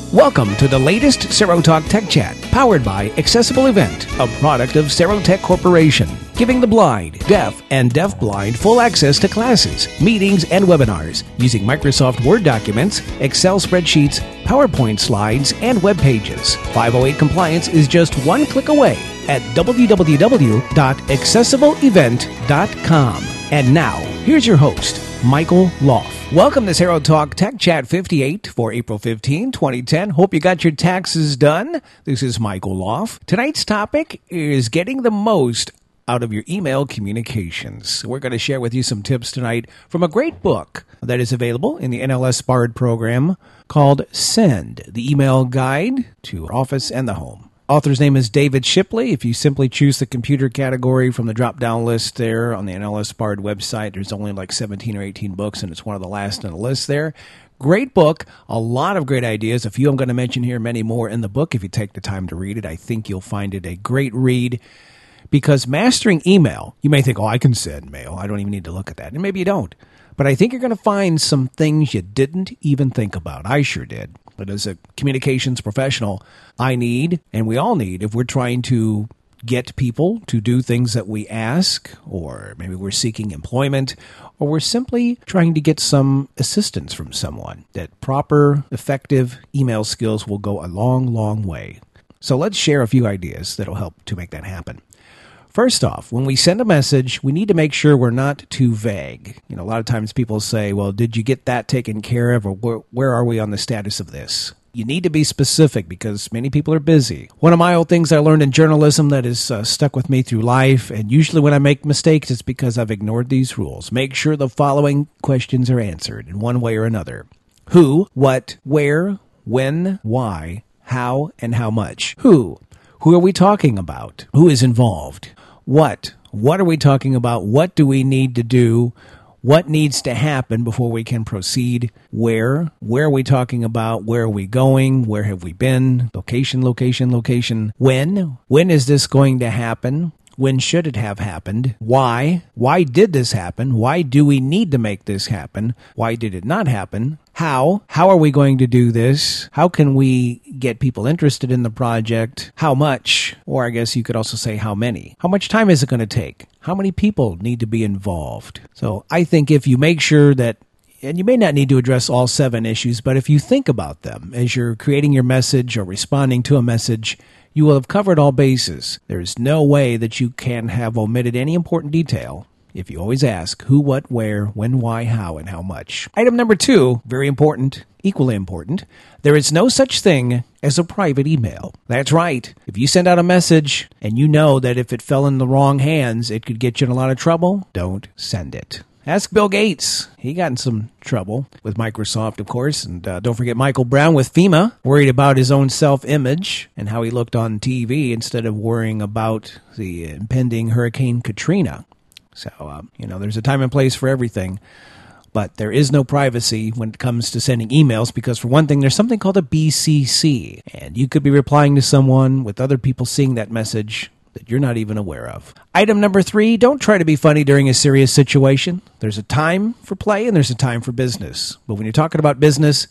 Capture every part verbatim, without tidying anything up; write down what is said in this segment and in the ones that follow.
Welcome to the latest Serotalk Tech Chat, powered by Accessible Event, a product of Serotech Corporation, giving the blind, deaf, and deafblind full access to classes, meetings, and webinars using Microsoft Word documents, Excel spreadsheets, PowerPoint slides, and web pages. five oh eight compliance is just one click away at w w w dot accessible event dot com. And now, here's your host, Michael Loff. Welcome to Serotalk Tech Chat fifty-eight for April fifteenth, twenty ten. Hope you got your taxes done. This is Michael Loff. Tonight's topic is getting the most out of your email communications. We're going to share with you some tips tonight from a great book that is available in the N L S Bard program called Send, the Email Guide to Office and the Home. Author's name is David Shipley. If you simply choose the computer category from the drop-down list there on the N L S Bard website, there's only like seventeen or eighteen books, and it's one of the last on the list there. Great book, a lot of great ideas. A few I'm going to mention here, many more in the book. If you take the time to read it, I think you'll find it a great read. Because mastering email, you may think, oh, I can send mail. I don't even need to look at that. And maybe you don't. But I think you're going to find some things you didn't even think about. I sure did. But as a communications professional, I need, and we all need, if we're trying to get people to do things that we ask, or maybe we're seeking employment, or we're simply trying to get some assistance from someone, that proper, effective email skills will go a long, long way. So let's share a few ideas that'll help to make that happen. First off, when we send a message, we need to make sure we're not too vague. You know, a lot of times people say, well, did you get that taken care of, or where, where are we on the status of this? You need to be specific because many people are busy. One of my old things I learned in journalism that has uh, stuck with me through life, and usually when I make mistakes, it's because I've ignored these rules. Make sure the following questions are answered in one way or another. Who, what, where, when, why, how, and how much. Who? Who are we talking about? Who is involved? What? What are we talking about? What do we need to do? What needs to happen before we can proceed? Where? Where are we talking about? Where are we going? Where have we been? Location, location, location. When? When is this going to happen? When should it have happened? Why? Why did this happen? Why do we need to make this happen? Why did it not happen? How? How are we going to do this? How can we get people interested in the project? How much? Or I guess you could also say how many. How much time is it going to take? How many people need to be involved? So I think if you make sure that, and you may not need to address all seven issues, but if you think about them as you're creating your message or responding to a message, you will have covered all bases. There is no way that you can have omitted any important detail if you always ask who, what, where, when, why, how, and how much. Item number two, very important, equally important, there is no such thing as a private email. That's right. If you send out a message and you know that if it fell in the wrong hands, it could get you in a lot of trouble, don't send it. Ask Bill Gates. He got in some trouble with Microsoft, of course. And uh, don't forget Michael Brown with FEMA, worried about his own self-image and how he looked on T V instead of worrying about the impending Hurricane Katrina. So, uh, you know, there's a time and place for everything. But there is no privacy when it comes to sending emails because, for one thing, there's something called a B C C. And you could be replying to someone with other people seeing that message that you're not even aware of. Item number three, don't try to be funny during a serious situation. There's a time for play and there's a time for business. But when you're talking about business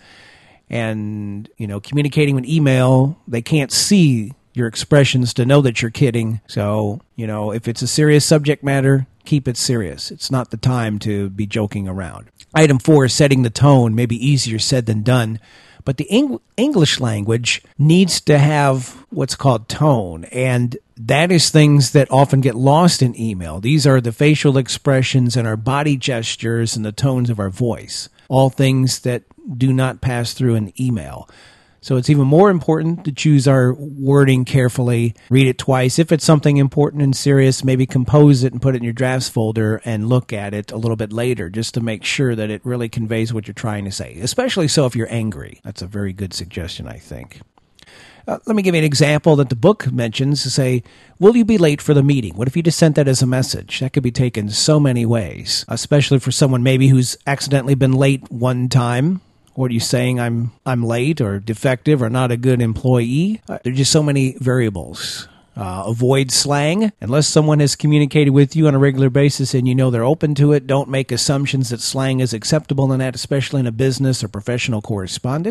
and, you know, communicating with email, they can't see your expressions to know that you're kidding. So, you know, if it's a serious subject matter, keep it serious. It's not the time to be joking around. Item four is setting the tone, maybe easier said than done. But the Eng- English language needs to have what's called tone, and that is things that often get lost in email. These are the facial expressions and our body gestures and the tones of our voice, all things that do not pass through an email. So it's even more important to choose our wording carefully, read it twice. If it's something important and serious, maybe compose it and put it in your drafts folder and look at it a little bit later just to make sure that it really conveys what you're trying to say, especially so if you're angry. That's a very good suggestion, I think. Uh, let me give you an example that the book mentions to say, will you be late for the meeting? What if you just sent that as a message? That could be taken so many ways, especially for someone maybe who's accidentally been late one time. What are you saying? I'm I'm late or defective or not a good employee? Uh, there are just so many variables. Uh, avoid slang. Unless someone has communicated with you on a regular basis and you know they're open to it, don't make assumptions that slang is acceptable in that, especially in a business or professional correspondence.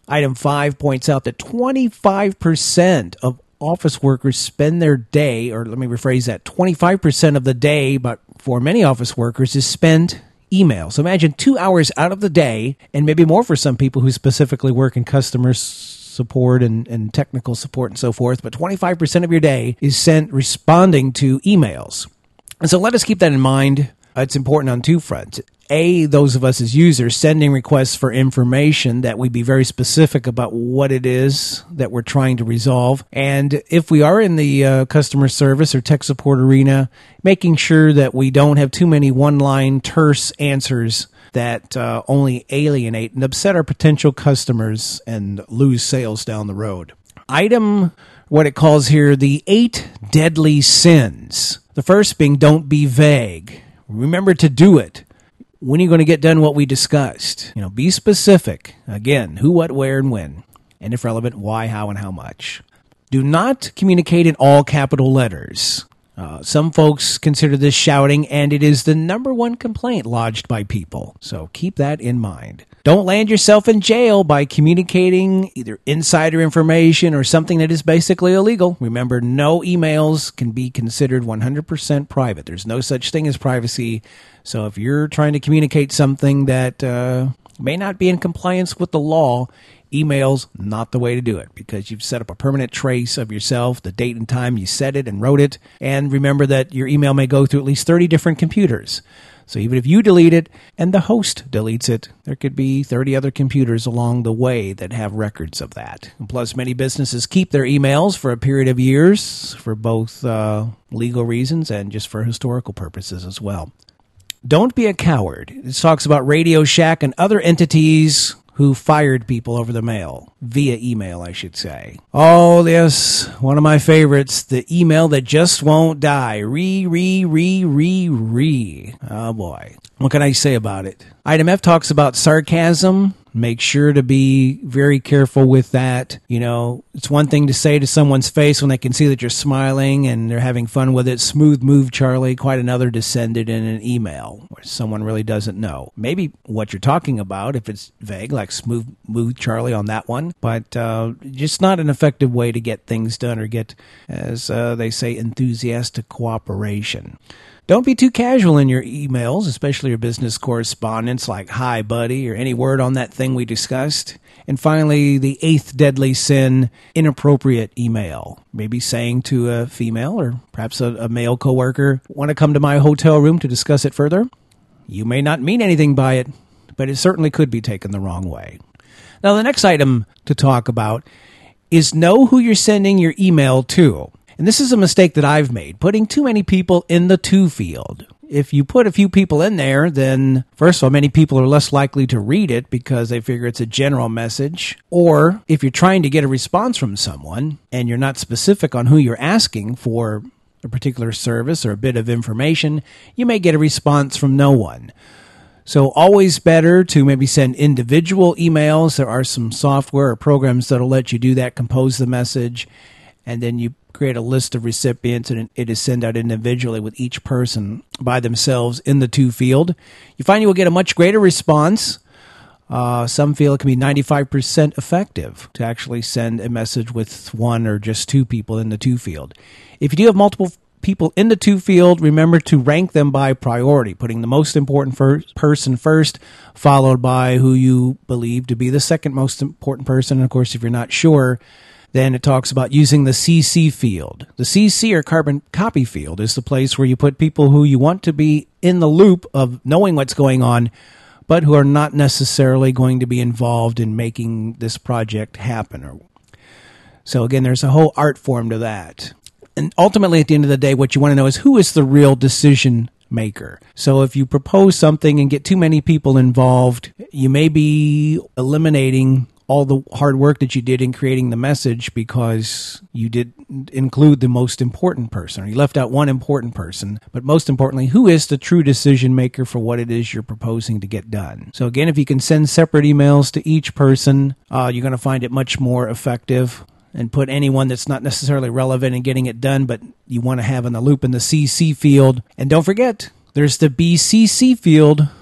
Item five points out that twenty-five percent of office workers spend their day, or let me rephrase that, twenty-five percent of the day, but for many office workers, is spent email. So imagine two hours out of the day, and maybe more for some people who specifically work in customer support and, and technical support and so forth, but twenty-five percent of your day is spent responding to emails. And so let us keep that in mind. It's important on two fronts. A, those of us as users sending requests for information, that we be very specific about what it is that we're trying to resolve. And if we are in the uh, customer service or tech support arena, making sure that we don't have too many one-line terse answers that uh, only alienate and upset our potential customers and lose sales down the road. Item, what it calls here, the eight deadly sins. The first being, don't be vague. Remember to do it. When are you going to get done what we discussed? You know, be specific. Again, who, what, where, and when. And if relevant, why, how, and how much. Do not communicate in all capital letters. Uh, some folks consider this shouting, and it is the number one complaint lodged by people. So keep that in mind. Don't land yourself in jail by communicating either insider information or something that is basically illegal. Remember, no emails can be considered one hundred percent private. There's no such thing as privacy. So if you're trying to communicate something that uh, may not be in compliance with the law, email's not the way to do it, because you've set up a permanent trace of yourself, the date and time you said it and wrote it. And remember that your email may go through at least thirty different computers. So even if you delete it and the host deletes it, there could be thirty other computers along the way that have records of that. And plus, many businesses keep their emails for a period of years for both uh, legal reasons and just for historical purposes as well. Don't be a coward. This talks about Radio Shack and other entities who fired people over the mail, via email, I should say. Oh, yes, one of my favorites, the email that just won't die. Re, re, re, re, re. Oh, boy. What can I say about it? Item F talks about sarcasm. Make sure to be very careful with that. You know, it's one thing to say to someone's face when they can see that you're smiling and they're having fun with it, smooth move, Charlie. Quite another to send it in an email where someone really doesn't know. Maybe what you're talking about, if it's vague, like smooth move, Charlie on that one. But uh, just not an effective way to get things done or get, as uh, they say, enthusiastic cooperation. Don't be too casual in your emails, especially your business correspondence, like hi, buddy, or any word on that thing we discussed. And finally, the eighth deadly sin, inappropriate email. Maybe saying to a female or perhaps a, a male coworker, want to come to my hotel room to discuss it further? You may not mean anything by it, but it certainly could be taken the wrong way. Now, the next item to talk about is know who you're sending your email to. And this is a mistake that I've made, putting too many people in the to field. If you put a few people in there, then first of all, many people are less likely to read it because they figure it's a general message. Or if you're trying to get a response from someone and you're not specific on who you're asking for a particular service or a bit of information, you may get a response from no one. So always better to maybe send individual emails. There are some software or programs that'll let you do that, compose the message, and then you create a list of recipients, and it is sent out individually with each person by themselves in the to field. You find you will get a much greater response. Uh, some feel it can be ninety-five percent effective to actually send a message with one or just two people in the to field. If you do have multiple people in the to field, remember to rank them by priority, putting the most important first person first, followed by who you believe to be the second most important person. And of course, if you're not sure, then it talks about using the C C field. The C C, or carbon copy field, is the place where you put people who you want to be in the loop of knowing what's going on, but who are not necessarily going to be involved in making this project happen. So again, there's a whole art form to that. And ultimately, at the end of the day, what you want to know is who is the real decision maker. So if you propose something and get too many people involved, you may be eliminating all the hard work that you did in creating the message because you didn't include the most important person, or you left out one important person. But most importantly, who is the true decision maker for what it is you're proposing to get done? So again, if you can send separate emails to each person, uh, you're going to find it much more effective, and put anyone that's not necessarily relevant in getting it done, but you want to have in the loop in the C C field. And don't forget, there's the B C C field,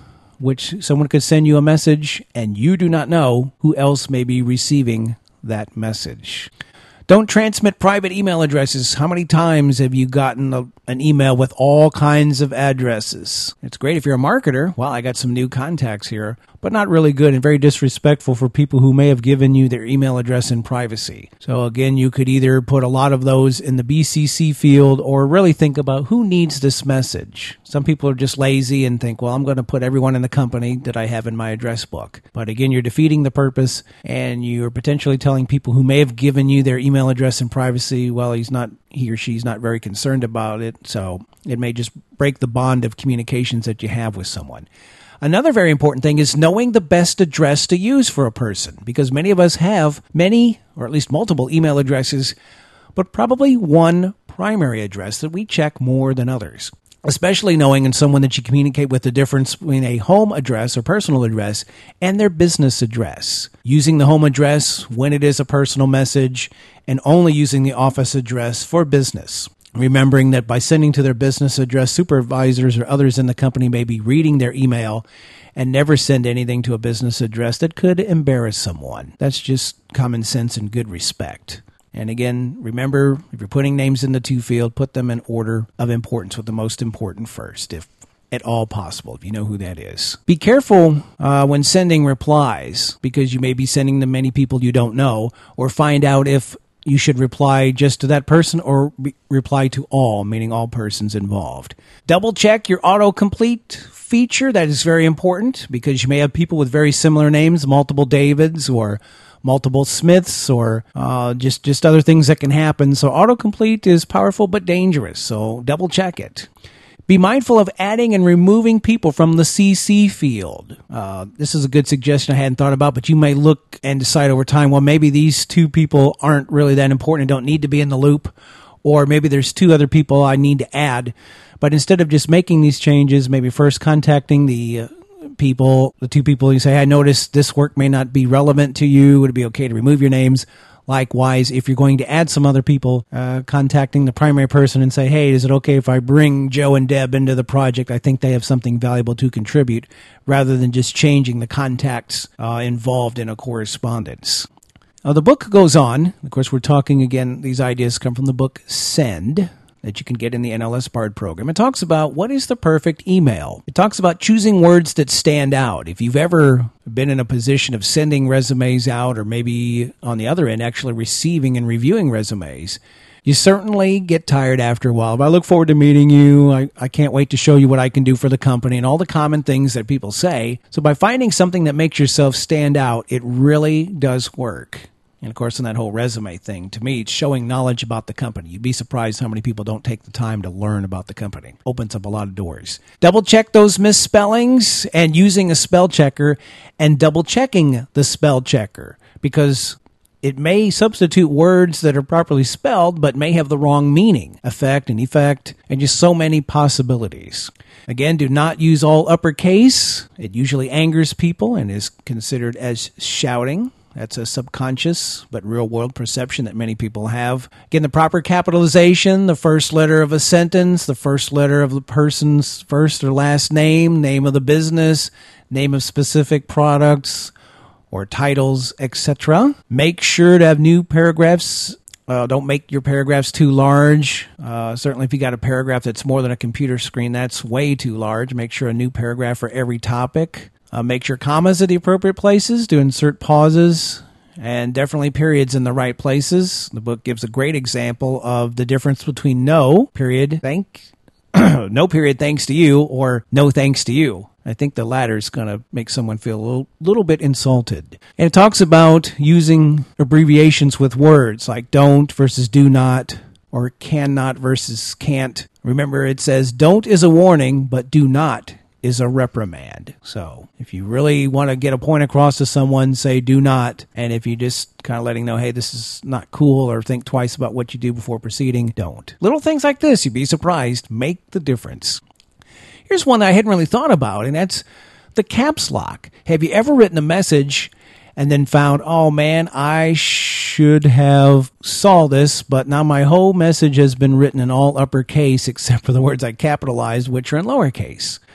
which someone could send you a message and you do not know who else may be receiving that message. Don't transmit private email addresses. How many times have you gotten a, an email with all kinds of addresses? It's great if you're a marketer. Well, I got some new contacts here, but not really good and very disrespectful for people who may have given you their email address in privacy. So again, you could either put a lot of those in the B C C field or really think about who needs this message. Some people are just lazy and think, well, I'm going to put everyone in the company that I have in my address book. But again, you're defeating the purpose and you're potentially telling people who may have given you their email address in privacy, well, he's not, he or she's not very concerned about it. So it may just break the bond of communications that you have with someone. Another very important thing is knowing the best address to use for a person, because many of us have many, or at least multiple email addresses, but probably one primary address that we check more than others. Especially knowing in someone that you communicate with the difference between a home address or personal address and their business address. Using the home address when it is a personal message and only using the office address for business. Remembering that by sending to their business address, supervisors or others in the company may be reading their email and never send anything to a business address that could embarrass someone. That's just common sense and good respect. And again, remember, if you're putting names in the to field, put them in order of importance with the most important first, if at all possible, if you know who that is. Be careful uh, when sending replies, because you may be sending to many people you don't know, or find out if you should reply just to that person or re- reply to all, meaning all persons involved. Double check your autocomplete feature. That is very important because you may have people with very similar names, multiple Davids or multiple Smiths or uh, just, just other things that can happen. So autocomplete is powerful but dangerous, so double check it. Be mindful of adding and removing people from the C C field. Uh, this is a good suggestion I hadn't thought about, but you may look and decide over time, well, maybe these two people aren't really that important and don't need to be in the loop, or maybe there's two other people I need to add. But instead of just making these changes, maybe first contacting the uh, people, the two people, you say, I noticed this work may not be relevant to you. Would it be okay to remove your names? Likewise, if you're going to add some other people, uh, contacting the primary person and say, hey, is it okay if I bring Joe and Deb into the project? I think they have something valuable to contribute, rather than just changing the contacts uh, involved in a correspondence. Uh, the book goes on. Of course, we're talking again, these ideas come from the book Send, that you can get in the N L S Bard program. It talks about what is the perfect email. It talks about choosing words that stand out. If you've ever been in a position of sending resumes out, or maybe on the other end, actually receiving and reviewing resumes, you certainly get tired after a while. But I look forward to meeting you. I, I can't wait to show you what I can do for the company, and all the common things that people say. So by finding something that makes yourself stand out, it really does work. And of course, in that whole resume thing, to me, it's showing knowledge about the company. You'd be surprised how many people don't take the time to learn about the company. Opens up a lot of doors. Double check those misspellings, and using a spell checker, and double checking the spell checker, because it may substitute words that are properly spelled, but may have the wrong meaning, effect and effect, and just so many possibilities. Again, do not use all uppercase. It usually angers people and is considered as shouting. That's a subconscious but real-world perception that many people have. Again, the proper capitalization, the first letter of a sentence, the first letter of the person's first or last name, name of the business, name of specific products or titles, et cetera. Make sure to have new paragraphs. Uh, don't make your paragraphs too large. Uh, certainly if you got a paragraph that's more than a computer screen, that's way too large. Make sure a new paragraph for every topic. Uh, make sure commas at the appropriate places to insert pauses, and definitely periods in the right places. The book gives a great example of the difference between no, period, thank, no, period, thanks to you, or no, thanks to you. I think the latter is going to make someone feel a little, little bit insulted. And it talks about using abbreviations with words like don't versus do not, or cannot versus can't. Remember, it says don't is a warning, but do not is a reprimand. So if you really want to get a point across to someone, say do not. And if you just kind of letting know, hey, this is not cool, or think twice about what you do before proceeding, don't. Little things like this, you'd be surprised, make the difference. Here's one that I hadn't really thought about, and that's the caps lock. Have you ever written a message and then found, oh man, I should have saw this, but now my whole message has been written in all uppercase except for the words I capitalized, which are in lowercase.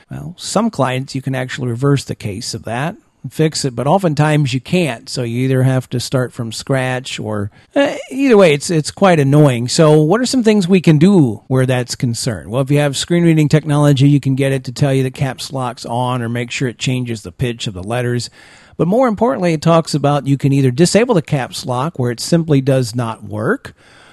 Well, some clients, you can actually reverse the case of that, fix it, but oftentimes you can't. So you either have to start from scratch or uh, either way, it's it's quite annoying. So what are some things we can do where that's concerned? Well, if you have screen reading technology, you can get it to tell you that caps lock's on or make sure it changes the pitch of the letters. But more importantly, it talks about you can either disable the caps lock where it simply does not work,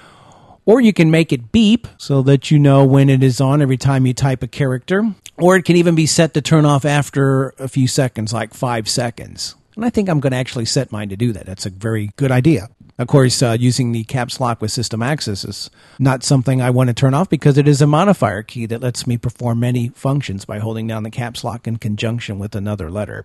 or you can make it beep so that you know when it is on every time you type a character. Or it can even be set to turn off after a few seconds, like five seconds. And I think I'm going to actually set mine to do that. That's a very good idea. Of course, uh, using the caps lock with system access is not something I want to turn off because it is a modifier key that lets me perform many functions by holding down the caps lock in conjunction with another letter.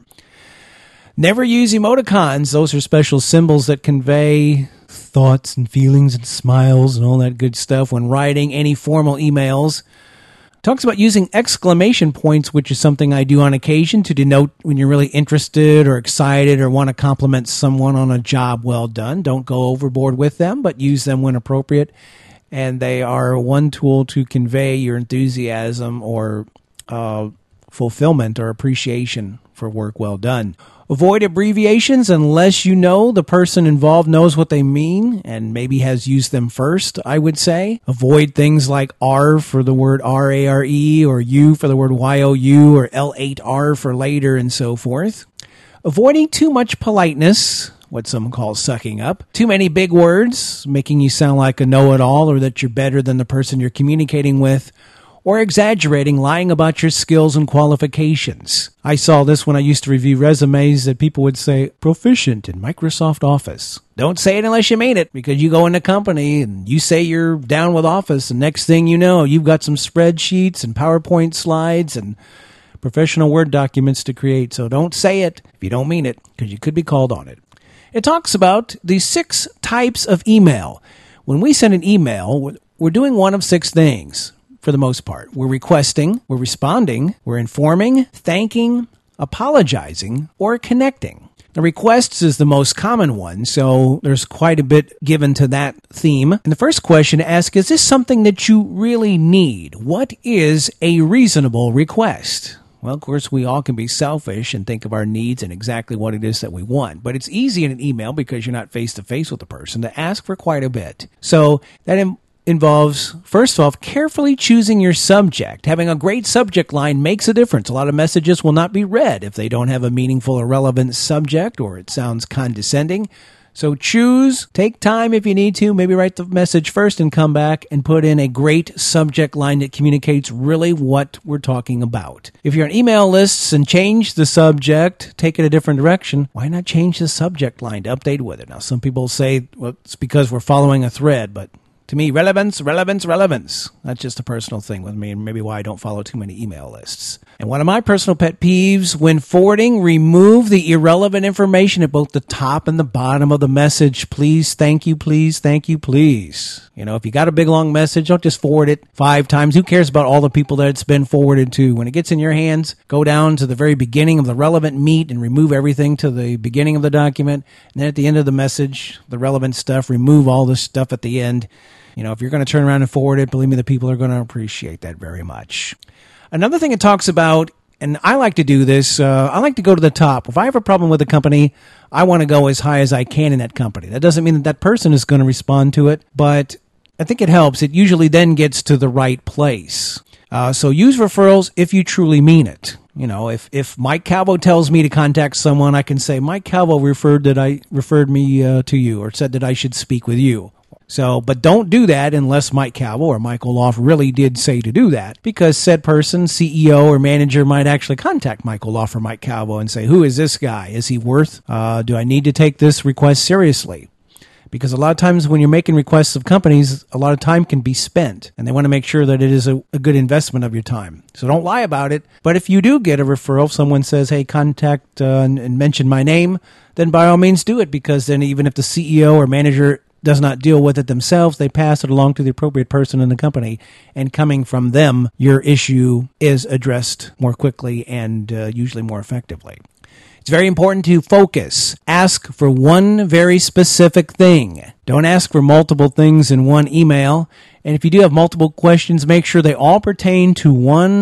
Never use emoticons. Those are special symbols that convey thoughts and feelings and smiles and all that good stuff when writing any formal emails. Talks about using exclamation points, which is something I do on occasion to denote when you're really interested or excited or want to compliment someone on a job well done. Don't go overboard with them, but use them when appropriate. And they are one tool to convey your enthusiasm or uh, fulfillment or appreciation for work well done. Avoid abbreviations unless you know the person involved knows what they mean and maybe has used them first, I would say. Avoid things like R for the word R A R E or U for the word Y O U or L eight R for later and so forth. Avoiding too much politeness, what some call sucking up. Too many big words, making you sound like a know-it-all or that you're better than the person you're communicating with. Or exaggerating, lying about your skills and qualifications. I saw this when I used to review resumes that people would say, proficient in Microsoft Office. Don't say it unless you mean it, because you go in a company and you say you're down with Office, and next thing you know, you've got some spreadsheets and PowerPoint slides and professional Word documents to create. So don't say it if you don't mean it, because you could be called on it. It talks about the six types of email. When we send an email, we're doing one of six things. For the most part, we're requesting, we're responding, we're informing, thanking, apologizing, or connecting. The requests is the most common one, so there's quite a bit given to that theme. And the first question to ask, is this something that you really need? What is a reasonable request? Well, of course, we all can be selfish and think of our needs and exactly what it is that we want. But it's easy in an email because you're not face-to-face with the person to ask for quite a bit. So that Im- involves, first off, carefully choosing your subject. Having a great subject line makes a difference. A lot of messages will not be read if they don't have a meaningful or relevant subject or it sounds condescending. So choose, take time if you need to, maybe write the message first and come back and put in a great subject line that communicates really what we're talking about. If you're on email lists and change the subject, take it a different direction, why not change the subject line to update with it? Now, some people say, well, it's because we're following a thread, but to me, relevance, relevance, relevance. That's just a personal thing with me and maybe why I don't follow too many email lists. And one of my personal pet peeves when forwarding, remove the irrelevant information at both the top and the bottom of the message. Please, thank you, please, thank you, please. You know, if you got a big long message, don't just forward it five times. Who cares about all the people that it's been forwarded to? When it gets in your hands, go down to the very beginning of the relevant meat and remove everything to the beginning of the document. And then at the end of the message, the relevant stuff, remove all the stuff at the end. You know, if you're going to turn around and forward it, believe me, the people are going to appreciate that very much. Another thing it talks about, and I like to do this, uh, I like to go to the top. If I have a problem with a company, I want to go as high as I can in that company. That doesn't mean that that person is going to respond to it, but I think it helps. It usually then gets to the right place. Uh, so use referrals if you truly mean it. You know, if, if Mike Calvo tells me to contact someone, I can say, Mike Calvo referred that I referred me uh, to you or said that I should speak with you. So, but don't do that unless Mike Calvo or Mike Oloff really did say to do that, because said person, C E O or manager might actually contact Mike Oloff or Mike Calvo and say, who is this guy? Is he worth, uh, do I need to take this request seriously? Because a lot of times when you're making requests of companies, a lot of time can be spent, and they want to make sure that it is a, a good investment of your time. So don't lie about it. But if you do get a referral, if someone says, hey, contact uh, and, and mention my name, then by all means do it, because then even if the C E O or manager does not deal with it themselves, they pass it along to the appropriate person in the company, and coming from them, your issue is addressed more quickly and uh, usually more effectively. It's very important to focus. Ask for one very specific thing. Don't ask for multiple things in one email. And if you do have multiple questions, make sure they all pertain to one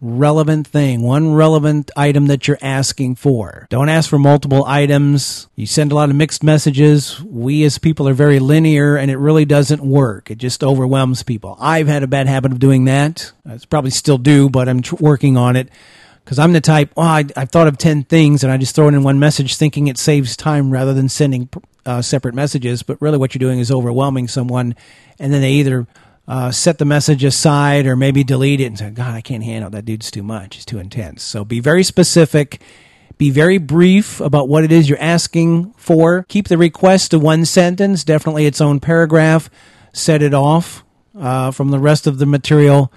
relevant thing, one relevant item that you're asking for. Don't ask for multiple items. You send a lot of mixed messages. We as people are very linear, and it really doesn't work. It just overwhelms people. I've had a bad habit of doing that. I probably still do, but I'm tr- working on it. Because I'm the type, oh, I, I've thought of ten things, and I just throw it in one message thinking it saves time rather than sending uh, separate messages. But really what you're doing is overwhelming someone, and then they either uh, set the message aside or maybe delete it and say, God, I can't handle it. That dude's too much. It's too intense. So be very specific. Be very brief about what it is you're asking for. Keep the request to one sentence, definitely its own paragraph. Set it off uh, from the rest of the material.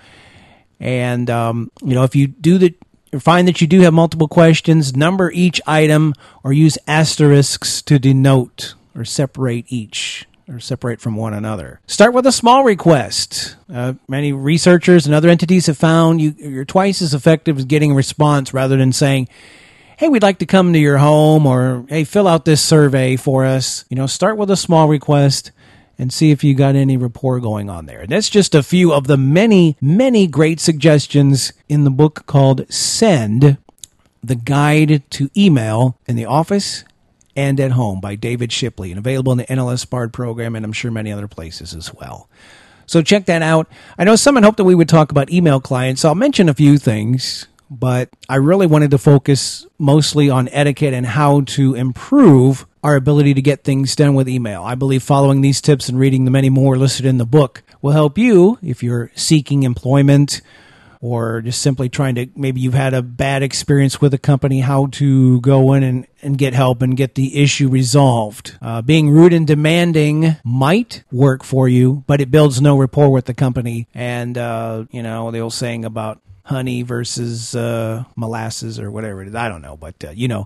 And, um, you know, if you do the... You find that you do have multiple questions, number each item or use asterisks to denote or separate each or separate from one another. Start with a small request. Uh, many researchers and other entities have found you, you're twice as effective as getting a response rather than saying, hey, we'd like to come to your home, or hey, fill out this survey for us. You know, start with a small request and see if you got any rapport going on there. And that's just a few of the many, many great suggestions in the book called Send, The Guide to Email in the Office and at Home by David Shipley, and available in the N L S Bard program, and I'm sure many other places as well. So check that out. I know someone hoped that we would talk about email clients, so I'll mention a few things, but I really wanted to focus mostly on etiquette and how to improve our ability to get things done with email. I believe following these tips and reading the many more listed in the book will help you if you're seeking employment or just simply trying to, maybe you've had a bad experience with a company, how to go in and, and get help and get the issue resolved. Uh, being rude and demanding might work for you, but it builds no rapport with the company. And, uh, you know, the old saying about honey versus uh, molasses or whatever it is. I don't know, but, uh, you know.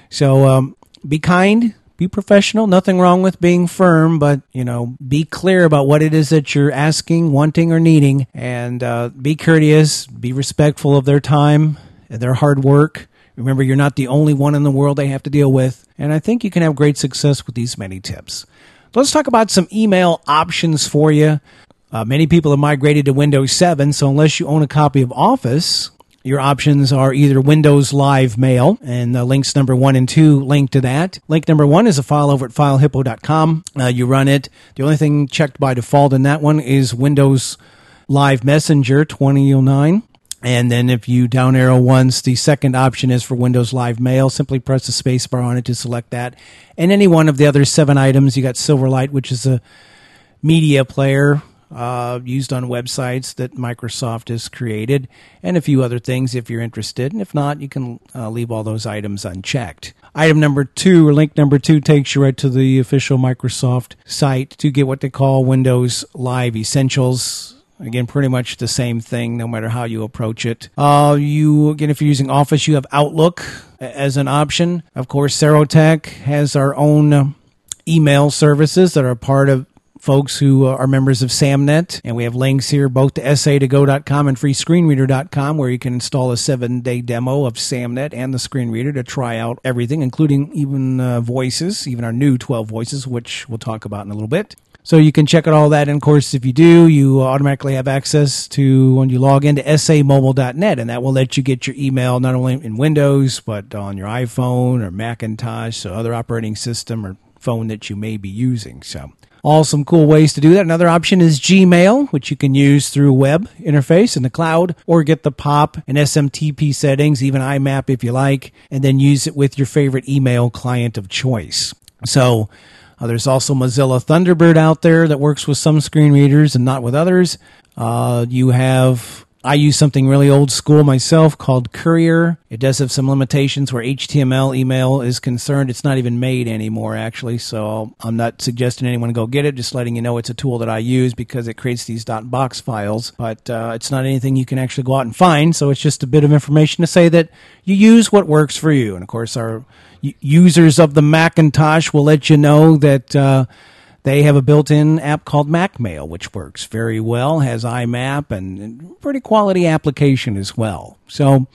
So um, be kind, be professional. Nothing wrong with being firm, but, you know, be clear about what it is that you're asking, wanting, or needing. And uh, be courteous, be respectful of their time and their hard work. Remember, you're not the only one in the world they have to deal with. And I think you can have great success with these many tips. Let's talk about some email options for you. Uh, many people have migrated to Windows seven, so unless you own a copy of Office, your options are either Windows Live Mail, and the links number one and two link to that. Link number one is a file over at file hippo dot com. Uh, you run it. The only thing checked by default in that one is Windows Live Messenger twenty oh nine. And then if you down arrow once, the second option is for Windows Live Mail. Simply press the space bar on it to select that. And any one of the other seven items, you got Silverlight, which is a media player Uh, used on websites that Microsoft has created, and a few other things if you're interested. And if not, you can uh, leave all those items unchecked. Item number two, or link number two, takes you right to the official Microsoft site to get what they call Windows Live Essentials. Again, pretty much the same thing, no matter how you approach it. Uh, you again, if you're using Office, you have Outlook as an option. Of course, Serotech has our own email services that are part of folks who are members of SAMnet, and we have links here both to S A to go dot com and free screen reader dot com, where you can install a seven-day demo of SAMnet and the screen reader to try out everything, including even uh, voices, even our new twelve voices, which we'll talk about in a little bit. So you can check out all that, and of course, if you do, you automatically have access to, when you log into S A mobile dot net, and that will let you get your email not only in Windows, but on your iPhone or Macintosh, or other operating system or phone that you may be using. So all some cool ways to do that. Another option is Gmail, which you can use through a web interface in the cloud, or get the P O P and S M T P settings, even I MAP if you like, and then use it with your favorite email client of choice. So uh, there's also Mozilla Thunderbird out there that works with some screen readers and not with others. Uh, you have... I use something really old school myself called Courier. It does have some limitations where H T M L email is concerned. It's not even made anymore, actually, so I'm not suggesting anyone go get it, just letting you know it's a tool that I use because it creates these .box files, but uh, it's not anything you can actually go out and find, so it's just a bit of information to say that you use what works for you. And, of course, our users of the Macintosh will let you know that uh, they have a built-in app called MacMail, which works very well, has I MAP, and pretty quality application as well. So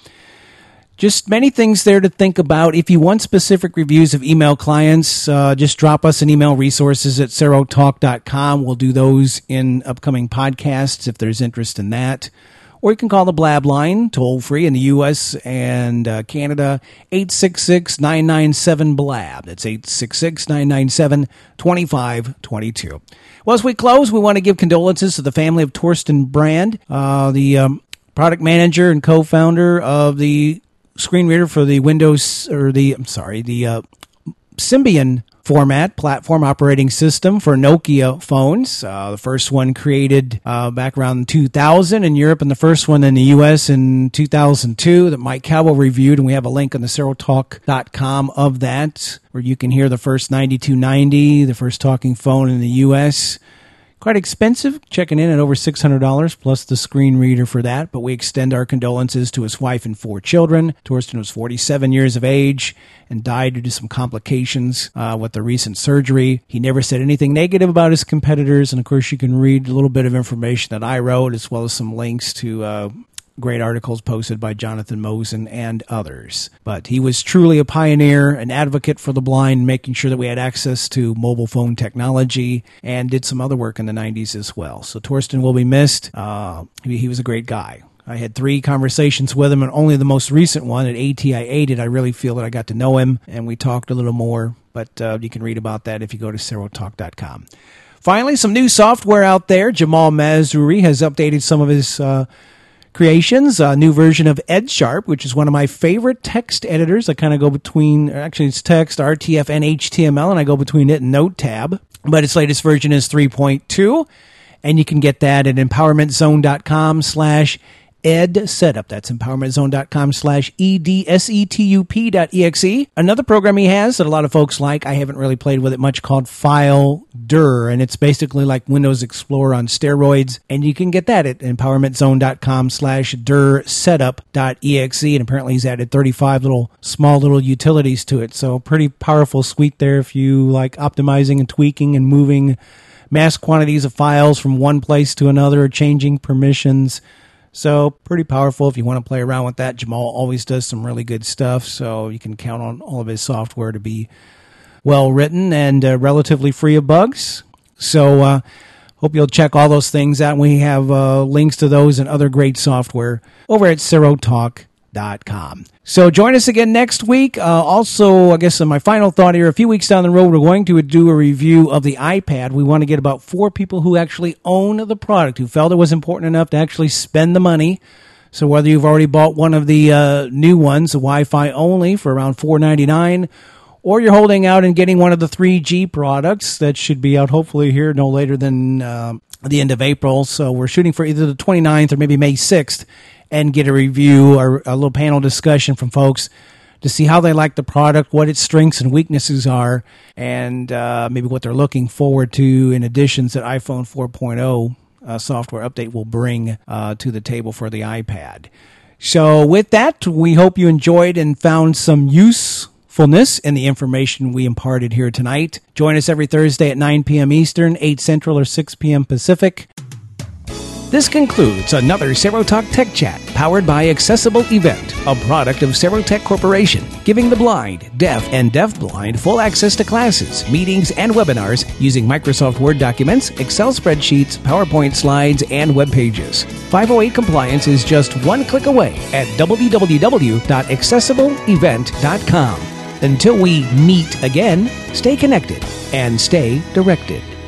just many things there to think about. If you want specific reviews of email clients, uh, just drop us an email, resources at serotalk dot com. We'll do those in upcoming podcasts if there's interest in that. or you can call the Blab line, toll-free in the U S and uh, Canada, eight six six, nine nine seven, B L A B. That's eight six six, nine nine seven, two five two two. Well, as we close, we want to give condolences to the family of Torsten Brand, uh, the um, product manager and co-founder of the screen reader for the Windows, or the, I'm sorry, the uh, Symbian format platform operating system for Nokia phones. Uh, the first one created uh, back around two thousand in Europe, and the first one in the U S in two thousand two that Mike Cowell reviewed, and we have a link on the Cero Talk dot com of that, where you can hear the first ninety-two ninety, the first talking phone in the U S. Quite expensive, checking in at over six hundred dollars, plus the screen reader for that. But we extend our condolences to his wife and four children. Torsten was forty-seven years of age and died due to some complications uh, with the recent surgery. He never said anything negative about his competitors. And, of course, you can read a little bit of information that I wrote, as well as some links to uh, great articles posted by Jonathan Mosen and others. But he was truly a pioneer, an advocate for the blind, making sure that we had access to mobile phone technology, and did some other work in the nineties as well. So Torsten will be missed. Uh, he, he was a great guy. I had three conversations with him, and only the most recent one at A T I A did I really feel that I got to know him, and we talked a little more. But uh, you can read about that if you go to Cero Talk dot com. Finally, some new software out there. Jamal Mazuri has updated some of his uh, creations, a new version of EdSharp, which is one of my favorite text editors. I kind of go between, actually it's text, R T F, and H T M L, and I go between it and NoteTab. But its latest version is three point two, and you can get that at empowerment zone dot com slash ed setup. That's empowerment zone dot com slash E D S E T U P dot E X E. Another program he has that a lot of folks like, I haven't really played with it much, called FileDir, and it's basically like Windows Explorer on steroids, and you can get that at empowerment zone dot com slash dir setup dot E X E, and apparently he's added thirty-five little small little utilities to it, so pretty powerful suite there if you like optimizing and tweaking and moving mass quantities of files from one place to another, changing permissions. So pretty powerful if you want to play around with that. Jamal always does some really good stuff, so you can count on all of his software to be well written and uh, relatively free of bugs. So uh, hope you'll check all those things out. We have uh, links to those and other great software over at Cero Talk dot com. So join us again next week. Uh, also, I guess uh, my final thought here, a few weeks down the road, we're going to do a review of the iPad. We want to get about four people who actually own the product, who felt it was important enough to actually spend the money. So whether you've already bought one of the uh, new ones, the Wi-Fi only, for around four ninety-nine, or you're holding out and getting one of the three G products that should be out hopefully here no later than uh, the end of April. So we're shooting for either the twenty-ninth or maybe May sixth, and get a review or a little panel discussion from folks to see how they like the product, what its strengths and weaknesses are, and uh, maybe what they're looking forward to in additions that iPhone four point oh uh, software update will bring uh, to the table for the iPad. So with that, we hope you enjoyed and found some usefulness in the information we imparted here tonight. Join us every Thursday at nine p.m. Eastern, eight Central, or six p.m. Pacific. This concludes another Cero Talk Tech Chat, powered by Accessible Event, a product of Cerotech Corporation, giving the blind, deaf, and deafblind full access to classes, meetings, and webinars using Microsoft Word documents, Excel spreadsheets, PowerPoint slides, and web pages. five oh eight compliance is just one click away at w w w dot accessible event dot com. Until we meet again, stay connected and stay directed.